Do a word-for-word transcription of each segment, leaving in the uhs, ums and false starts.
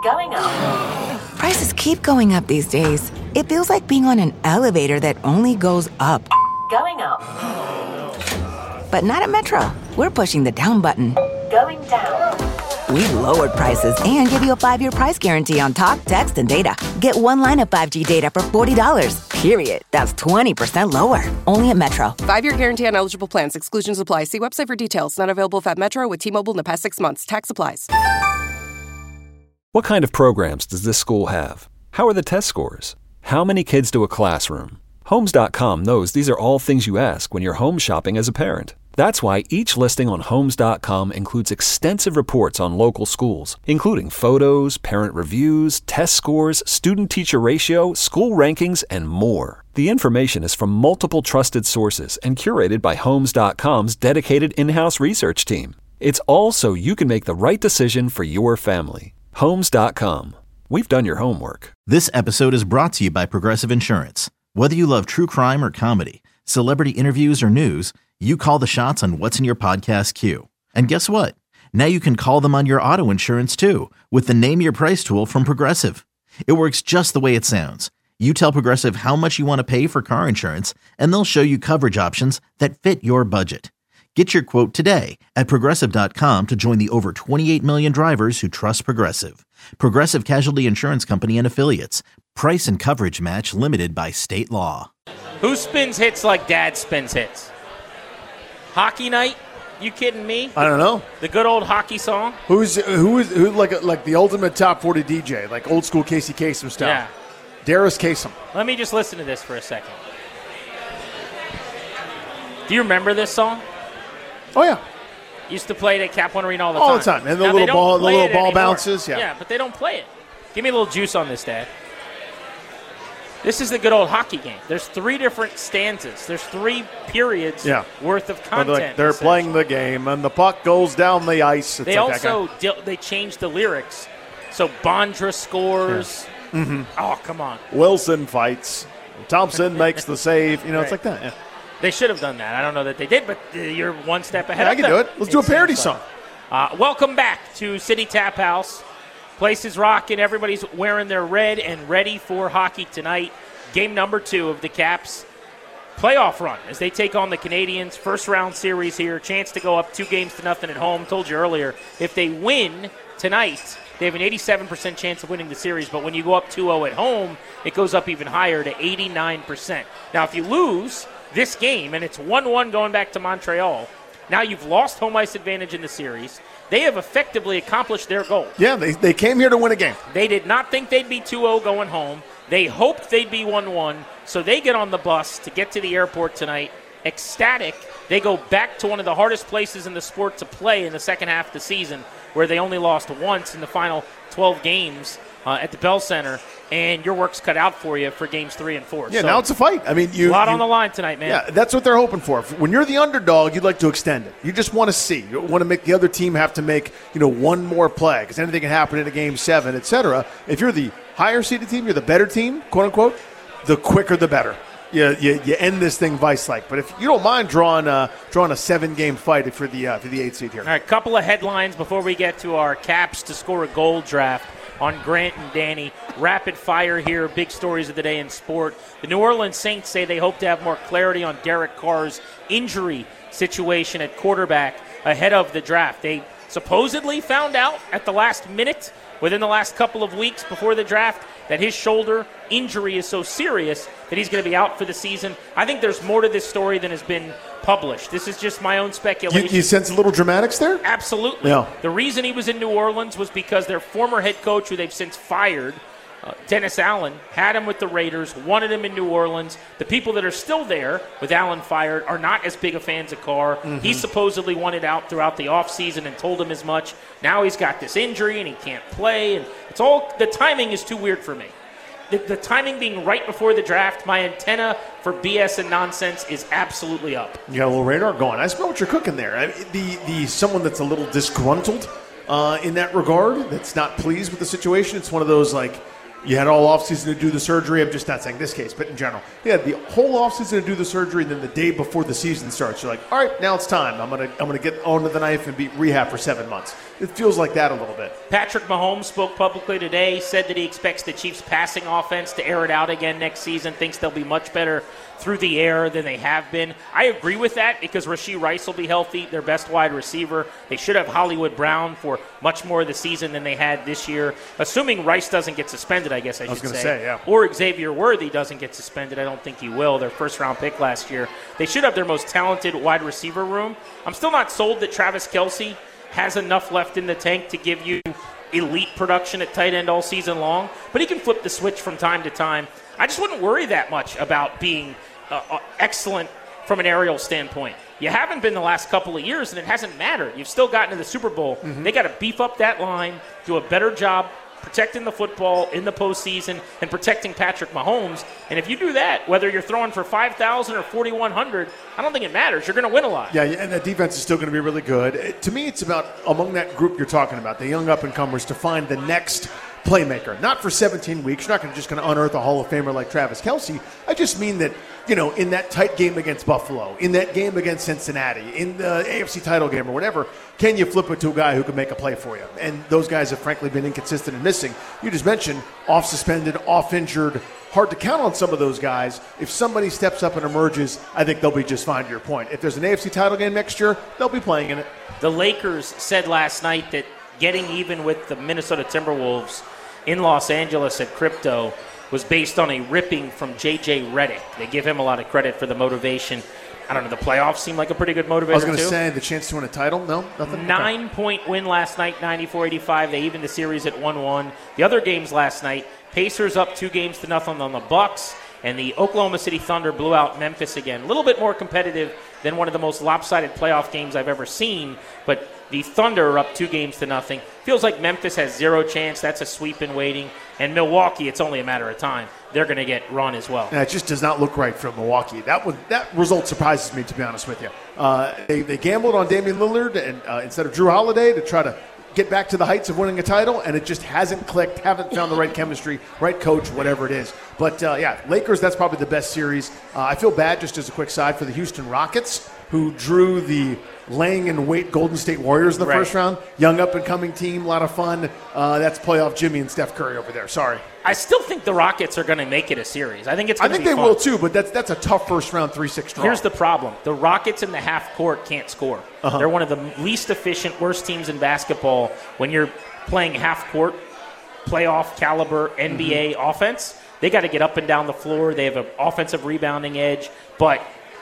Going up. Prices keep going up these days. It feels like being on an elevator that only goes up. Going up. But not at Metro. We're pushing the down button. Going down. We've lowered prices and give you a five-year price guarantee on talk, text, and data. Get one line of five G data for forty dollars. Period. That's twenty percent lower. Only at Metro. Five-year guarantee on eligible plans. Exclusions apply. See website for details. Not available at Metro with T-Mobile in the past six months. Tax applies. What kind of programs does this school have? How are the test scores? How many kids do a classroom? Homes dot com knows these are all things you ask when you're home shopping as a parent. That's why each listing on Homes dot com includes extensive reports on local schools, including photos, parent reviews, test scores, student-teacher ratio, school rankings, and more. The information is from multiple trusted sources and curated by Homes dot com's dedicated in-house research team. It's all so you can make the right decision for your family. Homes dot com. We've done your homework. This episode is brought to you by Progressive Insurance. Whether you love true crime or comedy, celebrity interviews or news, you call the shots on what's in your podcast queue. And guess what? Now you can call them on your auto insurance too with the Name Your Price tool from Progressive. It works just the way it sounds. You tell Progressive how much you want to pay for car insurance, and they'll show you coverage options that fit your budget. Get your quote today at Progressive dot com to join the over twenty-eight million drivers who trust Progressive. Progressive Casualty Insurance Company and Affiliates. Price and coverage match limited by state law. Who spins hits like Dad spins hits? Hockey Night? You kidding me? I don't know. The good old hockey song? Who's who is who like like the ultimate top forty D J, like old school Casey Kasem style? Yeah. Darius Kasem. Let me just listen to this for a second. Do you remember this song? Oh yeah. Used to play it at Cap One Arena all the all time. All the time. And the now, little ball, the little ball bounces. Yeah. Yeah, but they don't play it. Give me a little juice on this, Dad. This is the good old hockey game. There's three different stanzas. There's three periods yeah. worth of content. They're, like, they're playing the game, and the puck goes down the ice. It's they like also di- they changed the lyrics. So Bondra scores. Yeah. Mm-hmm. Oh, come on. Wilson fights. Thompson makes the save. You know, right. It's like that. Yeah. They should have done that. I don't know that they did, but you're one step ahead yeah, of them. them. I can do it. Let's do a parody like. song. Uh, welcome back to City Tap House. Place is rocking. Everybody's wearing their red and ready for hockey tonight. Game number two of the Caps playoff run as they take on the Canadians. First round series here. Chance to go up two games to nothing at home. Told you earlier, if they win tonight, they have an eighty-seven percent chance of winning the series. But when you go up two oh at home, it goes up even higher to eighty-nine percent. Now, if you lose this game and it's one one going back to Montreal, now you've lost home ice advantage in the series. They have effectively accomplished their goal. Yeah, they, they came here to win a game. They did not think they'd be two oh going home. They hoped they'd be one one, so they get on the bus to get to the airport tonight. Ecstatic. They go back to one of the hardest places in the sport to play in the second half of the season, where they only lost once in the final twelve games uh, at the Bell Center, and your work's cut out for you for games three and four. Yeah, so now it's a fight. I mean, you, a lot you, on the line tonight, man. Yeah, that's what they're hoping for. When you're the underdog, you'd like to extend it. You just want to see. You want to make the other team have to make, you know, one more play because anything can happen in a game seven, et cetera. If you're the higher-seeded team, you're the better team, quote-unquote, the quicker the better. You, you, you end this thing vice-like. But if you don't mind drawing a, drawing a seven-game fight for the uh, for the eighth seed here. All right, couple of headlines before we get to our Caps to score a goal draft on Grant and Danny. Rapid fire here, big stories of the day in sport. The New Orleans Saints say they hope to have more clarity on Derek Carr's injury situation at quarterback ahead of the draft. They supposedly found out at the last minute, within the last couple of weeks before the draft, that his shoulder injury is so serious that he's going to be out for the season. I think there's more to this story than has been published. This is just my own speculation. You, you sense a little dramatics there? Absolutely. Yeah. The reason he was in New Orleans was because their former head coach, who they've since fired, uh, Dennis Allen, had him with the Raiders, wanted him in New Orleans. The people that are still there, with Allen fired, are not as big of fans of Carr. Mm-hmm. He supposedly wanted out throughout the offseason and told him as much. Now he's got this injury and he can't play. And it's all the timing is too weird for me. The, the timing being right before the draft, my antenna for B S and nonsense is absolutely up. You got a little radar going. I smell what you're cooking there. I mean, the the someone that's a little disgruntled uh, in that regard, that's not pleased with the situation. It's one of those like, you had all offseason to do the surgery. I'm just not saying this case, but in general. You had the whole offseason to do the surgery, and then the day before the season starts, you're like, all right, now it's time. I'm gonna I'm gonna get onto the knife and be rehab for seven months. it feels like that a little bit. Patrick Mahomes spoke publicly today, said that he expects the Chiefs' passing offense to air it out again next season, thinks they'll be much better through the air than they have been. I agree with that because Rashee Rice will be healthy, their best wide receiver. They should have Hollywood Brown for much more of the season than they had this year. Assuming Rice doesn't get suspended, I guess I should I was gonna say. say, yeah. Or Xavier Worthy doesn't get suspended. I don't think he will. Their first-round pick last year. They should have their most talented wide receiver room. I'm still not sold that Travis Kelce has enough left in the tank to give you elite production at tight end all season long, but he can flip the switch from time to time. I just wouldn't worry that much about being uh, uh, excellent from an aerial standpoint. You haven't been the last couple of years, and it hasn't mattered. You've still gotten to the Super Bowl. Mm-hmm. They got to beef up that line, do a better job protecting the football in the postseason and protecting Patrick Mahomes. And if you do that, whether you're throwing for five thousand or forty-one hundred, I don't think it matters. You're going to win a lot. Yeah, and that defense is still going to be really good. It, to me, it's about, among that group you're talking about, the young up-and-comers, to find the next playmaker. Not for seventeen weeks. You're not gonna, just going to unearth a Hall of Famer like Travis Kelce. I just mean that, you know, in that tight game against Buffalo, in that game against Cincinnati, in the A F C title game or whatever, can you flip it to a guy who can make a play for you? And those guys have frankly been inconsistent and missing. You just mentioned off suspended, off injured. Hard to count on some of those guys. If somebody steps up and emerges, I think they'll be just fine, to your point. If there's an A F C title game next year, they'll be playing in it. The Lakers said last night that getting even with the Minnesota Timberwolves in Los Angeles at Crypto was based on a ripping from J J Redick. They give him a lot of credit for the motivation. I don't know, the playoffs seem like a pretty good motivator, too. I was going to say, the chance to win a title? No? Nothing? Nine-point okay. win last night, ninety-four eighty-five. They evened the series at one one. The other games last night, Pacers up two games to nothing on the Bucks, and the Oklahoma City Thunder blew out Memphis again. A little bit more competitive than one of the most lopsided playoff games I've ever seen, but the Thunder are up two games to nothing. Feels like Memphis has zero chance. That's a sweep in waiting. And Milwaukee, it's only a matter of time. They're going to get run as well. And it just does not look right for Milwaukee. That was, that result surprises me, to be honest with you. Uh, they, they gambled on Damian Lillard and uh, instead of Drew Holiday to try to get back to the heights of winning a title, and it just hasn't clicked, haven't found the right chemistry, right coach, whatever it is. But, uh, yeah, Lakers, that's probably the best series. Uh, I feel bad, just as a quick side, for the Houston Rockets, who drew the laying in wait Golden State Warriors in the right. first round. Young up-and-coming team, a lot of fun. Uh, that's playoff Jimmy and Steph Curry over there. Sorry. I still think the Rockets are going to make it a series. I think it's I going to think be they fun. will, too, but that's that's a tough first-round three six draw. Here's the problem. The Rockets in the half-court can't score. Uh-huh. They're one of the least efficient, worst teams in basketball when you're playing half-court, playoff-caliber N B A mm-hmm. offense. They got to get up and down the floor. They have an offensive rebounding edge, but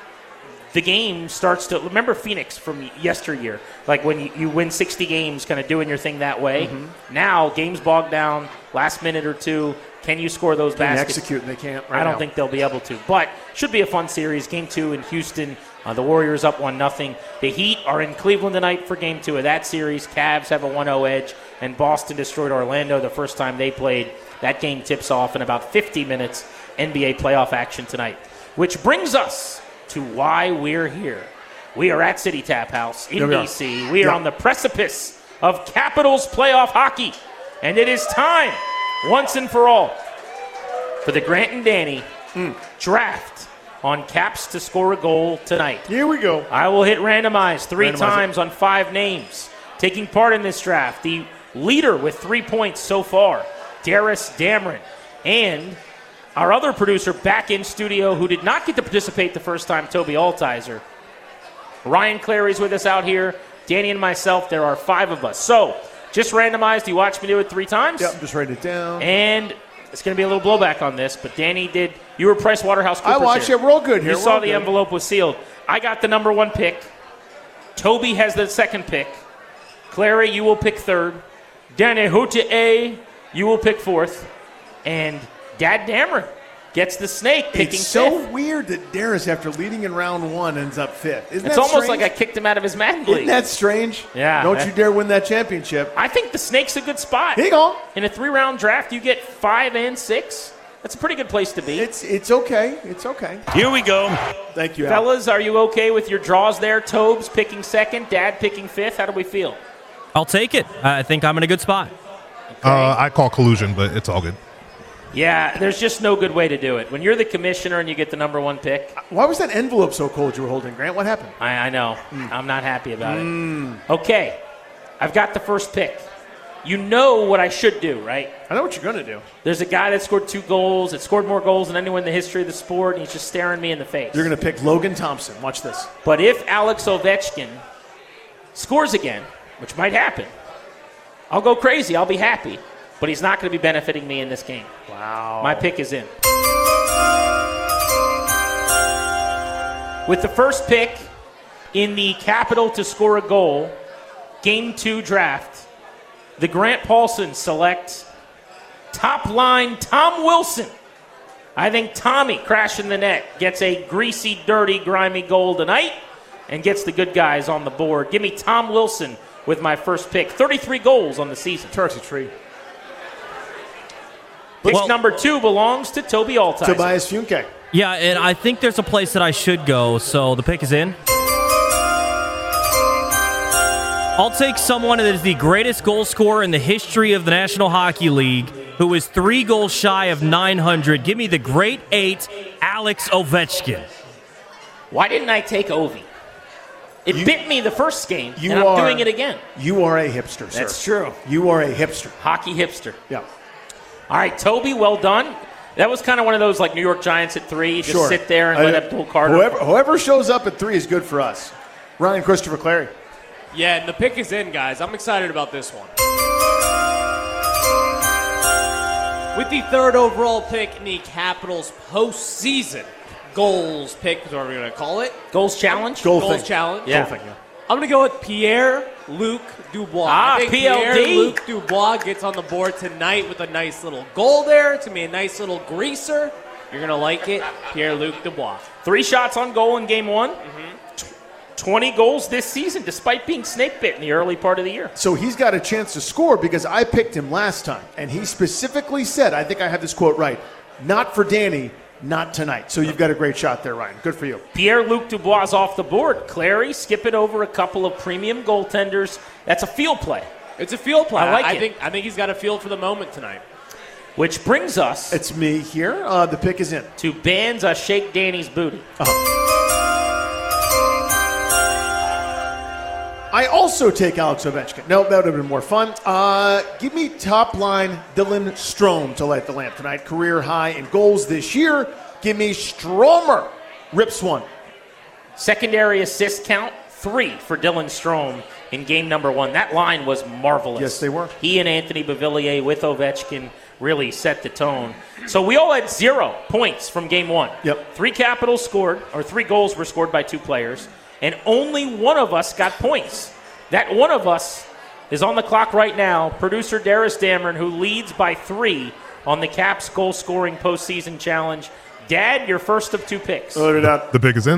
the game starts to – remember Phoenix from yesteryear, like when you, you win sixty games kind of doing your thing that way. Mm-hmm. Now, games bogged down, last minute or two. Can you score those Can baskets? Execute, and they can't right I don't now. think they'll be able to. But should be a fun series. Game two in Houston. Uh, the Warriors up one nothing. The Heat are in Cleveland tonight for game two of that series. Cavs have a one oh edge, and Boston destroyed Orlando the first time they played. That game tips off in about fifty minutes. N B A playoff action tonight. Which brings us to why we're here. We are at City Tap House in we D C. We are yeah. on the precipice of Capitals playoff hockey. And it is time, once and for all, for the Grant and Danny mm. draft on Caps to score a goal tonight. Here we go. I will hit randomize three Randomize times it. on five names. Taking part in this draft, the leader with three points so far, Darius Dameron. And our other producer back in studio who did not get to participate the first time, Toby Altizer. Ryan Clary's with us out here. Danny and myself, there are five of us. So, just randomized. You watched me do it three times? Yep, just write it down. And it's going to be a little blowback on this, but Danny did. You were Price Waterhouse Coopers. I watched here. it. We're all good here. You We're saw all the good. envelope was sealed. I got the number one pick. Toby has the second pick. Clary, you will pick third. Danny Houtier, you will pick fourth. And Dad Dameron gets the snake picking It's so fifth. weird that Darius, after leading in round one, ends up fifth. Isn't It's that almost strange? like I kicked him out of his Madden league. Isn't that strange? Yeah. Don't that- you dare win that championship. I think the snake's a good spot. Here you go. In a three-round draft, you get five and six. That's a pretty good place to be. It's it's okay. It's okay. Here we go. Thank you, Al. Fellas, are you okay with your draws there? Tobes picking second, Dad picking fifth. How do we feel? I'll take it. I think I'm in a good spot. Uh, I call collusion, but it's all good. Yeah, there's just no good way to do it. When you're the commissioner and you get the number one pick, Why was that envelope so cold you were holding, Grant? What happened? I, I know. I'm not happy about it. Okay. I've got the first pick. You know what I should do, right? I know what you're going to do. There's a guy that scored two goals, that scored more goals than anyone in the history of the sport, and he's just staring me in the face. You're going to pick Logan Thompson. Watch this. But if Alex Ovechkin scores again, which might happen, I'll go crazy. I'll be happy. But he's not going to be benefiting me in this game. Wow. My pick is in. With the first pick in the Capital to score a goal, Game two draft, the Grant Paulson select top line Tom Wilson. I think Tommy crashing the net gets a greasy, dirty, grimy goal tonight and gets the good guys on the board. Give me Tom Wilson with my first pick. thirty-three goals on the season. Turkey tree. Pick Well- number two belongs to Toby Altizer. Tobias Funke. Yeah, and I think there's a place that I should go, so the pick is in. I'll take someone that is the greatest goal scorer in the history of the National Hockey League, who is three goals shy of nine hundred. Give me the great eight, Alex Ovechkin. Why didn't I take Ovi? It You- bit me the first game, You and I'm are, doing it again. You are a hipster, sir. That's true. You are a hipster. Hockey hipster. Yeah. All right, Toby, well done. That was kind of one of those like New York Giants at three. Just Sure. sit there and I- let Abdul Carter. Whoever, whoever shows up at three is good for us. Ryan Christopher Clary. Yeah, and the pick is in, guys. I'm excited about this one. With the third overall pick in the Capitals postseason goals pick, is what we're going to call it. Goals challenge? Goal Goals thing. challenge. Yeah. Goal thing, yeah. I'm going to go with Pierre-Luc Dubois. Ah, I think P L D. Pierre-Luc Dubois gets on the board tonight with a nice little goal there. It's going to be a nice little greaser. You're going to like it. Pierre-Luc Dubois. Three shots on goal in game one. Tw- twenty goals this season, despite being snake bit in the early part of the year. So he's got a chance to score because I picked him last time, and he specifically said, I think I have this quote right, not for Danny, not tonight. So you've got a great shot there, Ryan. Good for you. Pierre-Luc Dubois is off the board. Clary, skip it over a couple of premium goaltenders. That's a field play. It's a field play. I like I it. think I think he's got a field for the moment tonight. Which brings us It's me here. Uh, the pick is in. to bands a Shake Danny's booty. I also take Alex Ovechkin. No, that would have been more fun. Uh, give me top line Dylan Strome to light the lamp tonight. Career high in goals this year. Give me Stromer. Rips one. Secondary assist count, three for Dylan Strome in game number one. That line was marvelous. Yes, they were. He and Anthony Beauvillier with Ovechkin really set the tone. So we all had zero points from game one. Yep. Three Capitals scored, or three goals were scored by two players, and only one of us got points. That one of us is on the clock right now, producer Darius Dameron, who leads by three on the Caps goal-scoring postseason challenge. Dad, your first of two picks. Load it up. The pick is in.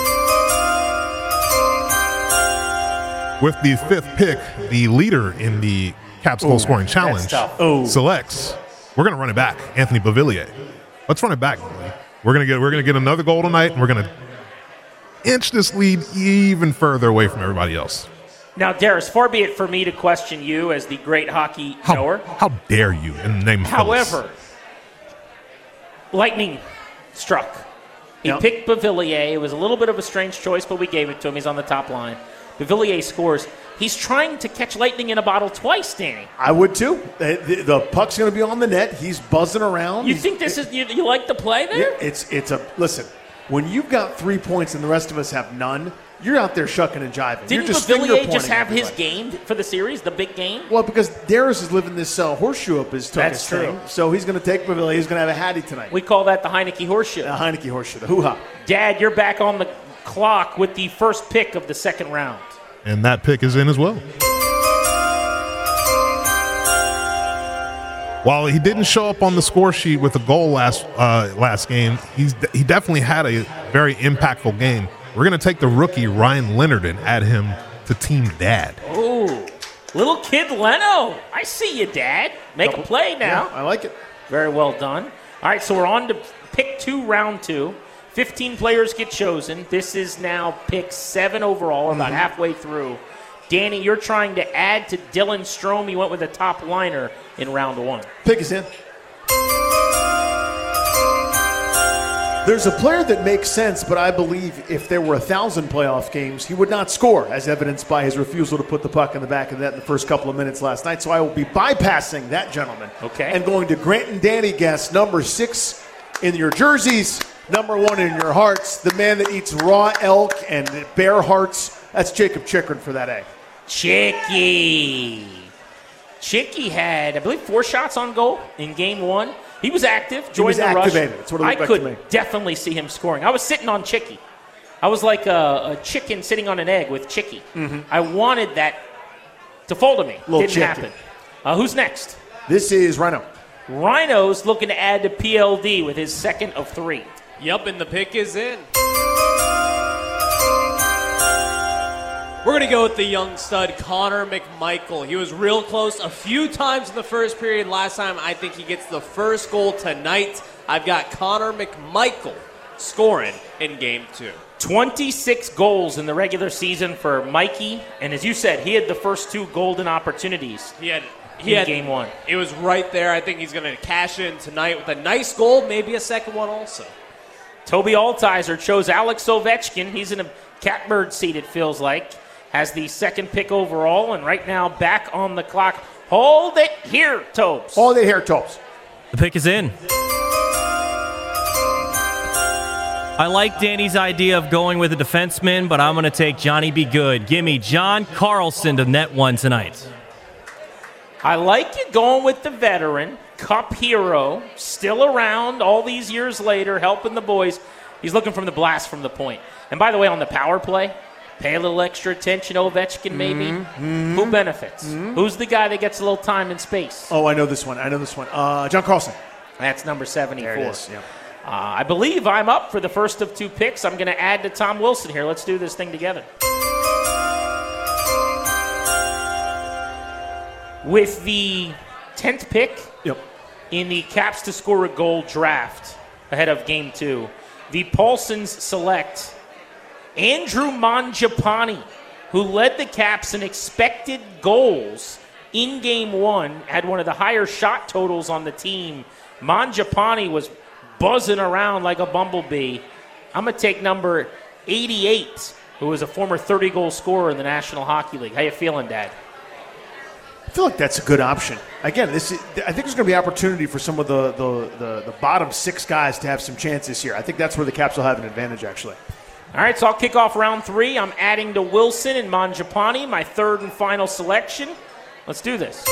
With the fifth pick, the leader in the Caps goal scoring challenge tough. Oh. selects. We're gonna run it back, Anthony Beauvillier. Let's run it back. Boy. We're gonna get we're gonna get another goal tonight, and we're gonna inch this lead even further away from everybody else. Now, Darius, far be it for me to question you as the great hockey How, knower. how dare you in the name of Phyllis. However, lightning struck. He Yep. picked Beauvillier. It was a little bit of a strange choice, but we gave it to him. He's on the top line. Beauvillier scores. He's trying to catch lightning in a bottle twice, Danny. I would too. The, the, the puck's going to be on the net. He's buzzing around. You He's- think this is you, you like the play Yeah, there? it's it's a listen. When you've got three points and the rest of us have none, you're out there shucking and jiving. Didn't you're just finger Beauvillier just pointing have his everybody. game for the series, the big game? Well, because Darius is living this uh, horseshoe up his tuck That's his true. thing. So he's going to take Beauvillier. He's going to have a hattie tonight. We call that the Heineke horseshoe. the Heineke horseshoe, the hoo-ha. Dad, you're back on the clock with the first pick of the second round. And that pick is in as well. While he didn't show up on the score sheet with a goal last uh, last game, he's he definitely had a very impactful game. We're going to take the rookie Ryan Leonard and add him to Team Dad. Ooh, little kid Leno. I see you, Dad. Make a play now. Yeah, I like it. Very well done. All right, so we're on to pick two, round two. fifteen players get chosen. This is now pick seven overall, about halfway through. Danny, you're trying to add to Dylan Strome. You went with a top liner in round one. Pick is in. There's a player that makes sense, but I believe if there were a thousand playoff games, he would not score, as evidenced by his refusal to put the puck in the back of the net in the first couple of minutes last night. So I will be bypassing that gentleman. Okay. And going to Grant and Danny guess number six in your jerseys, number one in your hearts, the man that eats raw elk and bear hearts. That's Jacob Chikrin for that A. Chicky. Chicky had, I believe, four shots on goal in game one. He was active, joined was the activated. rush. That's what it looked I like could to me. definitely see him scoring. I was sitting on Chicky. I was like a, a chicken sitting on an egg with Chicky. Mm-hmm. I wanted that to fall to me. Little Didn't Chicky. happen. Uh, who's next? This is Rhino. Rhino's looking to add to P L D with his second of three. Yep, and the pick is in. We're going to go with the young stud, Connor McMichael. He was real close a few times in the first period. Last time, I think he gets the first goal tonight. I've got Connor McMichael scoring in game two. twenty-six goals in the regular season for Mikey. And as you said, he had the first two golden opportunities He had, he in had game one. It was right there. I think he's going to cash in tonight with a nice goal, maybe a second one also. Toby Altizer chose Alex Ovechkin. He's in a catbird seat, it feels like. Has the second pick overall, and right now back on the clock. Hold it here, Tobes. Hold it here, Tobes. The pick is in. I like Danny's idea of going with a defenseman, but I'm going to take Johnny Be Good. Give me John Carlson to net one tonight. I like you going with the veteran, Cup hero, still around all these years later, helping the boys. He's looking from the blast from the point. And by the way, on the power play, pay a little extra attention, Ovechkin, maybe. Mm-hmm. Who benefits? Mm-hmm. Who's the guy that gets a little time and space? Oh, I know this one. I know this one. Uh, John Carlson. That's number seventy-four. There it is, yeah. Uh, I believe I'm up for the first of two picks. I'm going to add to Tom Wilson here. Let's do this thing together. With the tenth pick Yep. in the Caps to score a goal draft ahead of game two, the Paulsons select Andrew Mangiapane, who led the Caps in expected goals in game one, had one of the higher shot totals on the team. Mangiapane was buzzing around like a bumblebee. I'm going to take number eighty-eight, who was a former thirty-goal scorer in the National Hockey League. How you feeling, Dad? I feel like that's a good option. Again, this is, I think there's going to be opportunity for some of the, the, the, the bottom six guys to have some chances here. I think that's where the Caps will have an advantage, actually. All right, so I'll kick off round three. I'm adding to Wilson and Mangiapane, my third and final selection. Let's do this.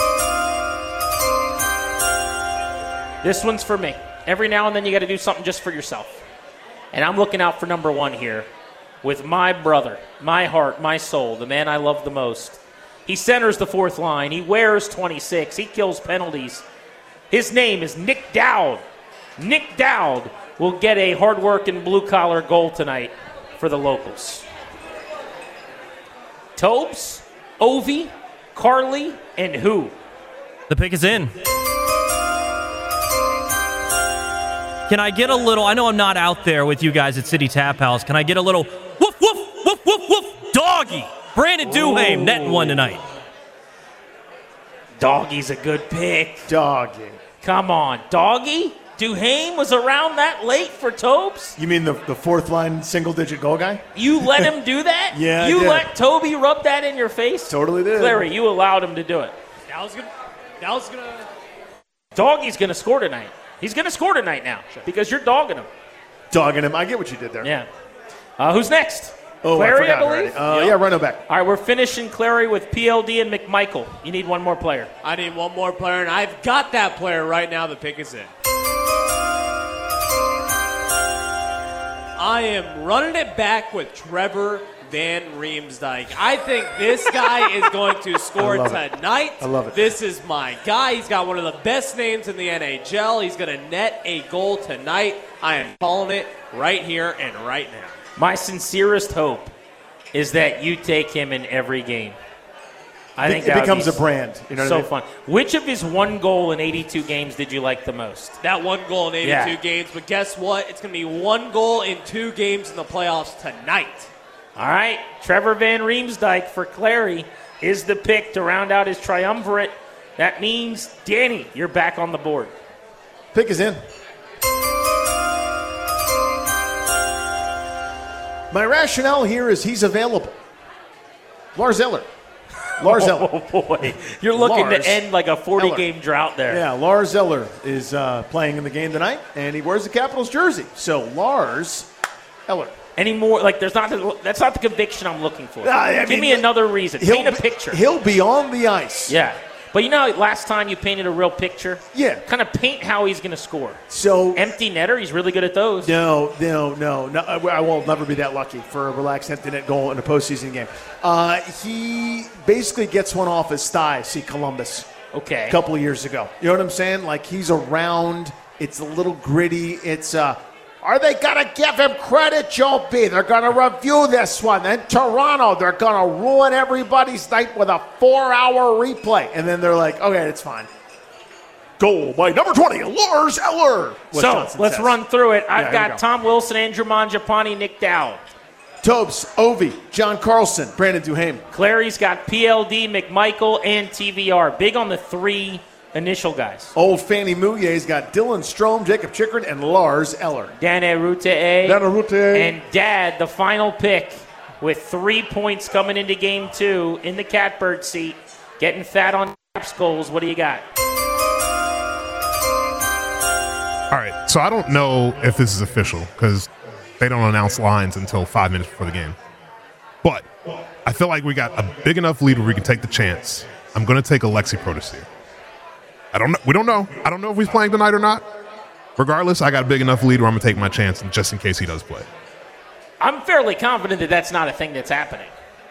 This one's for me. Every now and then you got to do something just for yourself. And I'm looking out for number one here with my brother, my heart, my soul, the man I love the most. He centers the fourth line. He wears twenty-six. He kills penalties. His name is Nick Dowd. Nick Dowd will get a hard-working blue-collar goal tonight for the locals. Tobes, Ovi, Carly, and who? The pick is in. Can I get a little, I know I'm not out there with you guys at City Tap House. Can I get a little woof, woof, woof, woof, woof, doggy? Brandon Duhaime netting one tonight. Doggy's a good pick. Doggy. Come on, Doggy? Duhaime was around that late for Tobes? You mean the, the fourth line single-digit goal guy? You let him do that? Yeah, I You did. let Toby rub that in your face? Totally did. Larry, you allowed him to do it. That was gonna. That was gonna. Doggy's going to score tonight. He's going to score tonight now because you're dogging him. Dogging him. I get what you did there. Yeah. Uh, who's next? Oh, Clary, I I, forgot believe? already. Uh, Yeah, Rhino back. All right, we're finishing Clary with P L D and McMichael. You need one more player. I need one more player, and I've got that player right now. The pick is in. I am running it back with Trevor Van Riemsdyk. I think this guy is going to score I love it. tonight. I love it. This is my guy. He's got one of the best names in the N H L. He's going to net a goal tonight. I am calling it right here and right now. My sincerest hope is that you take him in every game. I It- think it that would becomes be a brand, you know what so I mean? fun. Which of his one goal in eighty-two games did you like the most? That one goal in eighty-two Yeah. games, but guess what? It's going to be one goal in two games in the playoffs tonight. All right, Trevor Van Riemsdyk for Clary is the pick to round out his triumvirate. That means, Danny, you're back on the board. Pick is in. My rationale here is he's available. Lars Eller. Lars Eller. Oh, boy. You're looking Lars to end like a forty-game drought there. Yeah, Lars Eller is uh, playing in the game tonight, and he wears the Capitals jersey. So, Lars Eller. Any more? Like, there's not. The, that's not the conviction I'm looking for. Uh, I Give mean, me another reason. Paint a be- picture. He'll be on the ice. Yeah. But you know how last time you painted a real picture? Yeah. Kind of paint how he's going to score. So empty netter, he's really good at those. No, no, no, no. I will never be that lucky for a relaxed empty net goal in a postseason game. Uh, he basically gets one off his thigh, see Columbus. Okay. A couple of years ago. You know what I'm saying? Like, he's around. It's a little gritty. It's, uh, are they going to give him credit, Joe B? They're going to review this one. Then Toronto, they're going to ruin everybody's night with a four-hour replay. And then they're like, okay, it's fine. Goal by number twenty, Lars Eller. What So, Johnson let's says. run through it. I've Yeah, here we got go. Tom Wilson, Andrew Mangiapane, Nick Dowd. Tobes, Ovi, John Carlson, Brandon Duhaime. Clary's got P L D, McMichael, and T V R. Big on the three initial guys. Old Fanny Mouyer's got Dylan Strome, Jacob Chikrin, and Lars Eller. Dan Arute. Dan Arute. And Dad, the final pick, with three points coming into game two in the catbird seat, getting fat on Caps goals. What do you got? All right, so I don't know if this is official because they don't announce lines until five minutes before the game. But I feel like we got a big enough lead where we can take the chance. I'm going to take Alexi Protas here. I don't know. We don't know. I don't know if he's playing tonight or not. Regardless, I got a big enough lead where I'm going to take my chance just in case he does play. I'm fairly confident that that's not a thing that's happening.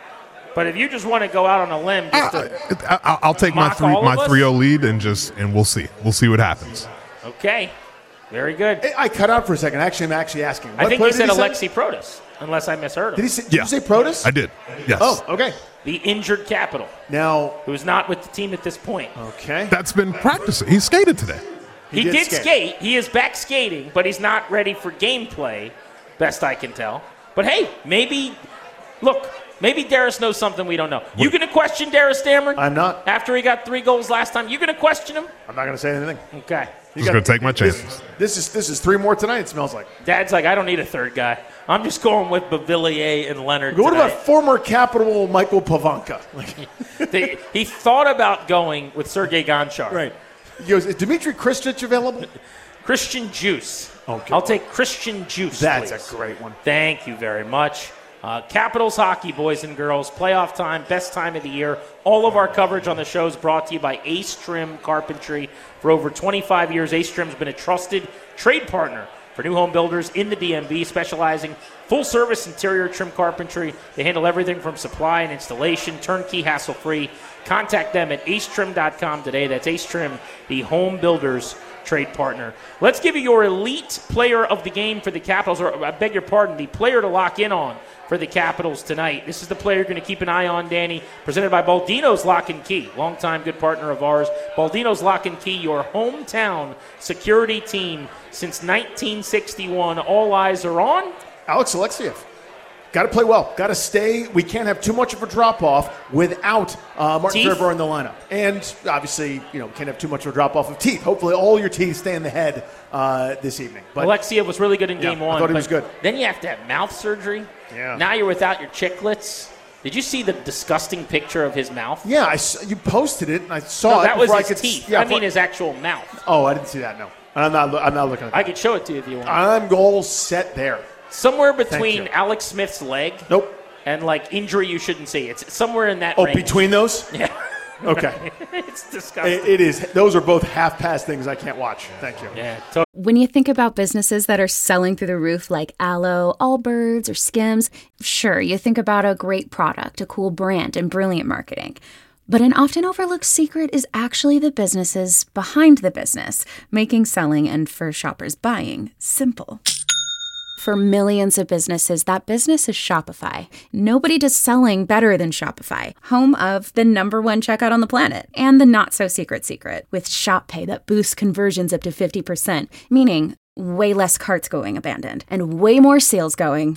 But if you just want to go out on a limb, just to I, I, I'll take my mock three all my of us? three oh lead and just and we'll see. We'll see what happens. Okay, very good. Hey, I cut out for a second. Actually, I'm actually asking. I What think player you said did he say? Alexi Protas, unless I misheard him. Did he say, did Yeah. you say Protas? I did. Yes. Oh, okay. The injured Capital, Now, who's not with the team at this point. okay. That's been practicing. He skated today. He, did did, skate. skate. He is back skating, but he's not ready for gameplay, best I can tell. But hey, maybe, look, maybe Darius knows something we don't know. You going to question Darius Dameron? I'm not. After he got three goals last time, you going to question him? I'm not going to say anything. Okay. You Just got- going to take my this- chances. This is this is three more tonight, it smells like. Dad's like, I don't need a third guy. I'm just going with Bavillier and Leonard What tonight. about former Capital Michael Pavanka? Like, They- he thought about going with Sergei Gonchar. right. He goes, is Dmitry Kristich available? Christian Juice. Okay. I'll take Christian Juice, That's please. a great one. Thank you very much. Uh, Capitals hockey, boys and girls. Playoff time, best time of the year. All of our coverage on the show is brought to you by Ace Trim Carpentry. For over twenty-five years, Ace Trim's been a trusted trade partner for new home builders in the D M V, specializing full-service interior trim carpentry. They handle everything from supply and installation, turnkey, hassle-free. Contact them at ace trim dot com today. That's Ace Trim, the home builders trade partner. Let's give you your elite player of the game for the Capitals, or I beg your pardon, the player to lock in on for the Capitals tonight. This is the player you're going to keep an eye on, Danny, presented by Baldino's Lock and Key, longtime good partner of ours. Baldino's Lock and Key, your hometown security team since nineteen sixty-one. All eyes are on Alex Alexiev. Got to play well. Got to stay. We can't have too much of a drop-off without uh, Martin Teeth. Trevor in the lineup. And obviously, you know, can't have too much of a drop-off of teeth. Hopefully all your teeth stay in the head uh, this evening. But Alexiev was really good in Yeah, game I one. thought he but was good. Then you have to have mouth surgery. Yeah. Now you're without your chiclets. Did you see the disgusting picture of his mouth? yeah, I s you posted it, and I saw No, it that was before I his could, teeth. Yeah, I mean before- his actual mouth. Oh, I didn't see that, no. I'm not, I'm not looking at that. I could show it to you if you want. I'm all set there. Somewhere between you. Alex Smith's leg Nope. and like injury you shouldn't see. It's somewhere in that Oh, range. between those? Yeah. Okay. It's disgusting. It, it is. Those are both half-past things I can't watch. Thank you. yeah. To- When you think about businesses that are selling through the roof like Aloe, Allbirds, or Skims, sure, you think about a great product, a cool brand, and brilliant marketing. But an often overlooked secret is actually the businesses behind the business, making selling and for shoppers buying simple. For millions of businesses, that business is Shopify. Nobody does selling better than Shopify, home of the number one checkout on the planet, and the not-so-secret secret, with Shop Pay that boosts conversions up to fifty percent, meaning way less carts going abandoned, and way more sales going.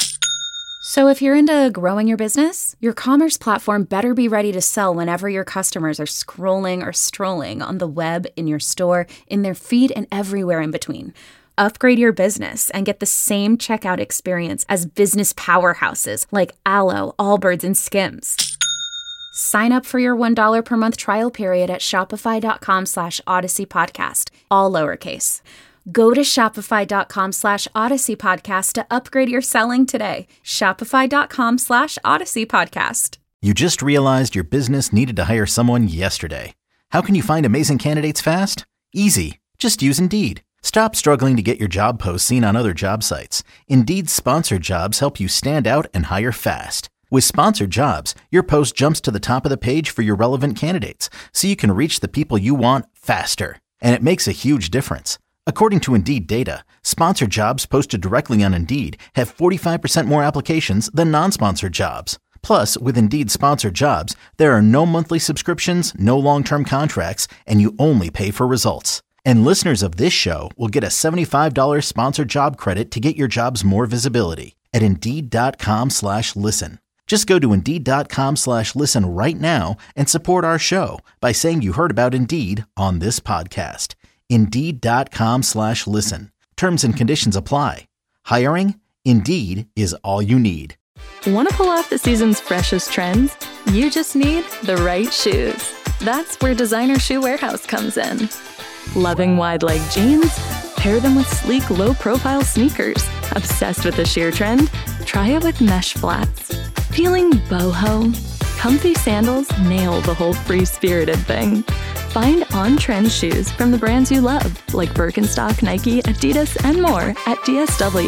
So if you're into growing your business, your commerce platform better be ready to sell whenever your customers are scrolling or strolling on the web, in your store, in their feed, and everywhere in between. Upgrade your business and get the same checkout experience as business powerhouses like Alo, Allbirds, and Skims. Sign up for your one dollar per month trial period at shopify.com slash Odyssey Podcast, all lowercase. Go to shopify.com slash Odyssey Podcast to upgrade your selling today. Shopify.com slash Odyssey Podcast. You just realized your business needed to hire someone yesterday. How can you find amazing candidates fast? Easy. Just use Indeed. Stop struggling to get your job posts seen on other job sites. Indeed's sponsored jobs help you stand out and hire fast. With sponsored jobs, your post jumps to the top of the page for your relevant candidates, so you can reach the people you want faster. And it makes a huge difference. According to Indeed data, sponsored jobs posted directly on Indeed have forty-five percent more applications than non-sponsored jobs. Plus, with Indeed sponsored jobs, there are no monthly subscriptions, no long-term contracts, and you only pay for results. And listeners of this show will get a seventy-five dollars sponsored job credit to get your jobs more visibility at Indeed.com slash listen. Just go to Indeed.com slash listen right now and support our show by saying you heard about Indeed on this podcast. Indeed.com slash listen. Terms and conditions apply. Hiring? Indeed is all you need. Want to pull off the season's freshest trends? You just need the right shoes. That's where Designer Shoe Warehouse comes in. Loving wide leg jeans? Pair them with sleek, low-profile sneakers. Obsessed with the sheer trend? Try it with mesh flats. Feeling boho? Comfy sandals nail the whole free-spirited thing. Find on-trend shoes from the brands you love, like Birkenstock, Nike, Adidas, and more at D S W.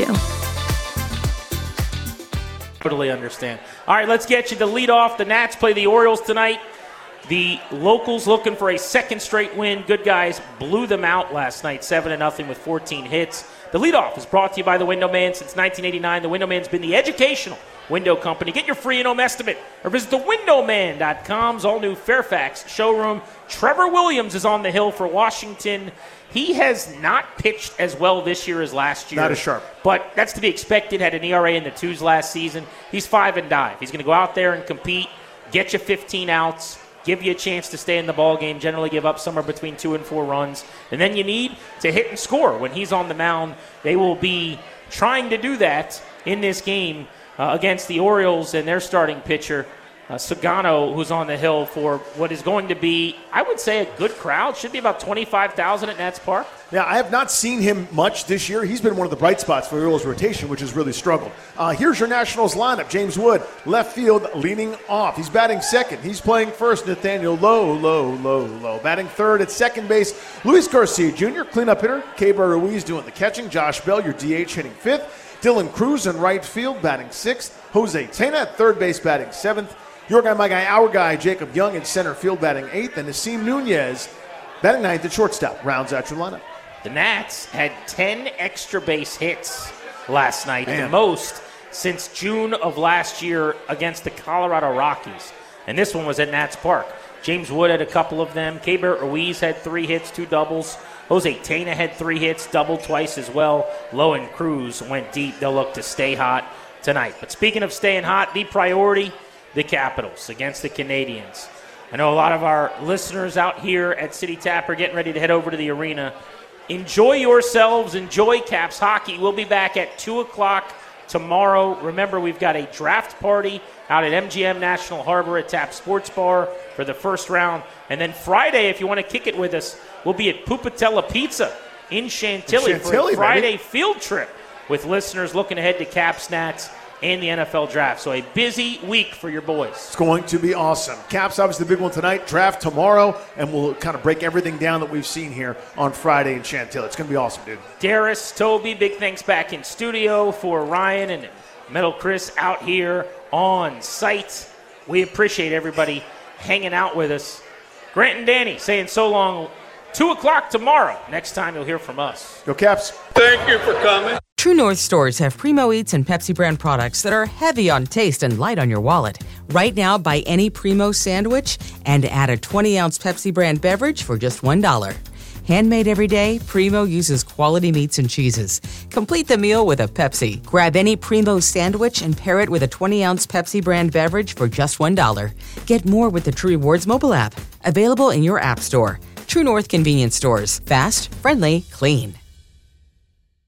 Totally understand. All right, let's get you the lead off. The Nats play the Orioles tonight. The locals looking for a second straight win. Good guys blew them out last night, seven to nothing with fourteen hits. The leadoff is brought to you by the Window Man since nineteen eighty-nine. The Window Man's been the educational window company. Get your free in-home estimate or visit the window man dot com's all-new Fairfax showroom. Trevor Williams is on the hill for Washington. He has not pitched as well this year as last year. Not as sharp. But that's to be expected. Had an E R A in the twos last season. He's five and dive. He's going to go out there and compete, get you fifteen outs, give you a chance to stay in the ball game, generally give up somewhere between two and four runs. And then you need to hit and score. When he's on the mound, they will be trying to do that in this game uh, against the Orioles and their starting pitcher, uh, Sagano, who's on the hill for what is going to be, I would say, a good crowd. Should be about twenty-five thousand at Nats Park. Yeah, I have not seen him much this year. He's been one of the bright spots for the Orioles rotation, which has really struggled. Uh, here's your Nationals lineup. James Wood, left field, leaning off. He's batting second. He's playing first. Nathaniel Lowe, low, low, low. Batting third at second base, Luis Garcia Junior, cleanup hitter. Keibert Ruiz doing the catching. Josh Bell, your D H, hitting fifth. Dylan Cruz in right field, batting sixth. Jose Tena at third base, batting seventh. Your guy, my guy, our guy, Jacob Young in center field, batting eighth. And Nasim Nunez, batting ninth at shortstop. Rounds out your lineup. The Nats had ten extra base hits last night, Man. the most since June of last year against the Colorado Rockies. And this one was at Nats Park. James Wood had a couple of them. Keibert Ruiz had three hits, two doubles. Jose Tena had three hits, doubled twice as well. Lowe and Cruz went deep. They'll look to stay hot tonight. But speaking of staying hot, the priority, the Capitals against the Canadians. I know a lot of our listeners out here at City Tap are getting ready to head over to the arena. Enjoy yourselves. Enjoy Caps hockey. We'll be back at two o'clock tomorrow. Remember, we've got a draft party out at M G M National Harbor at Tap Sports Bar for the first round. And then Friday, if you want to kick it with us, we'll be at Pupatella Pizza in Chantilly, in Chantilly for a Friday baby. field trip with listeners looking ahead to Caps, Nats, and the N F L Draft. So a busy week for your boys. It's going to be awesome. Caps, obviously the big one tonight, draft tomorrow, and we'll kind of break everything down that we've seen here on Friday in Chantilly. It's going to be awesome, dude. Darius, Toby, big thanks back in studio for Ryan and Metal Chris out here on site. We appreciate everybody hanging out with us. Grant and Danny saying so long. two o'clock tomorrow. Next time you'll hear from us. Go Caps. Thank you for coming. True North stores have Primo Eats and Pepsi brand products that are heavy on taste and light on your wallet. Right now, buy any Primo sandwich and add a twenty-ounce Pepsi brand beverage for just one dollar. Handmade every day, Primo uses quality meats and cheeses. Complete the meal with a Pepsi. Grab any Primo sandwich and pair it with a twenty-ounce Pepsi brand beverage for just one dollar. Get more with the True Rewards mobile app. Available in your app store. True North convenience stores. Fast, friendly, clean.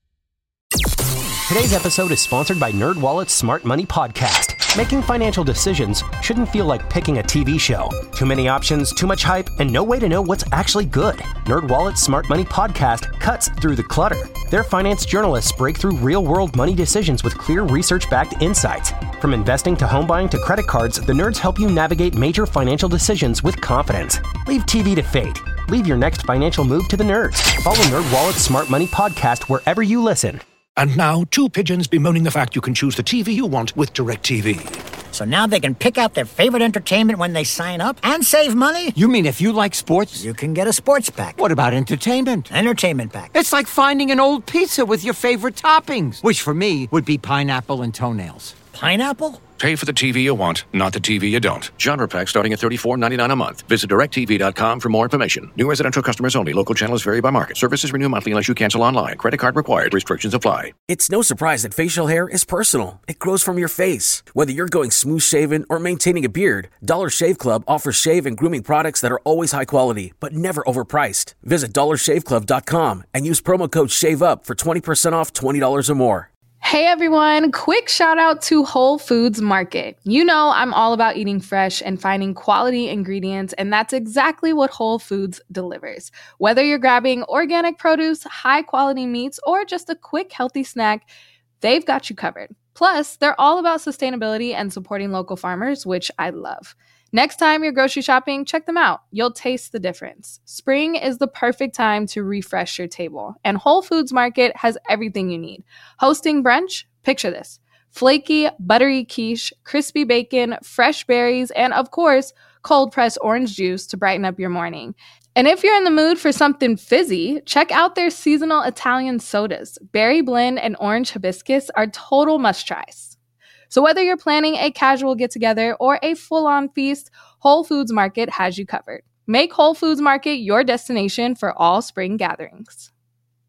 Today's episode is sponsored by NerdWallet's Smart Money Podcast. Making financial decisions shouldn't feel like picking a T V show. Too many options, too much hype, and no way to know what's actually good. NerdWallet's Smart Money Podcast cuts through the clutter. Their finance journalists break through real-world money decisions with clear research-backed insights. From investing to home buying to credit cards, the nerds help you navigate major financial decisions with confidence. Leave T V to fate. Leave your next financial move to the nerds. Follow NerdWallet's Smart Money Podcast wherever you listen. And now, two pigeons bemoaning the fact you can choose the T V you want with DirecTV. So now they can pick out their favorite entertainment when they sign up and save money? You mean if you like sports? You can get a sports pack. What about entertainment? Entertainment pack. It's like finding an old pizza with your favorite toppings, which for me would be pineapple and toenails. Pineapple? Pay for the T V you want, not the T V you don't. Genre pack starting at thirty-four ninety-nine a month. Visit direct T V dot com for more information. New residential customers only. Local channels vary by market. Services renew monthly unless you cancel online. Credit card required. Restrictions apply. It's no surprise that facial hair is personal. It grows from your face. Whether you're going smooth shaven or maintaining a beard, Dollar Shave Club offers shave and grooming products that are always high quality, but never overpriced. Visit dollar shave club dot com and use promo code SHAVEUP for twenty percent off twenty dollars or more. Hey everyone, quick shout out to Whole Foods Market. You know I'm all about eating fresh and finding quality ingredients, and that's exactly what Whole Foods delivers. Whether you're grabbing organic produce, high quality meats, or just a quick healthy snack, they've got you covered. Plus, they're all about sustainability and supporting local farmers, which I love. Next time you're grocery shopping, check them out. You'll taste the difference. Spring is the perfect time to refresh your table, and Whole Foods Market has everything you need. Hosting brunch? Picture this. Flaky, buttery quiche, crispy bacon, fresh berries, and of course, cold-pressed orange juice to brighten up your morning. And if you're in the mood for something fizzy, check out their seasonal Italian sodas. Berry blend and orange hibiscus are total must-tries. So whether you're planning a casual get-together or a full-on feast, Whole Foods Market has you covered. Make Whole Foods Market your destination for all spring gatherings.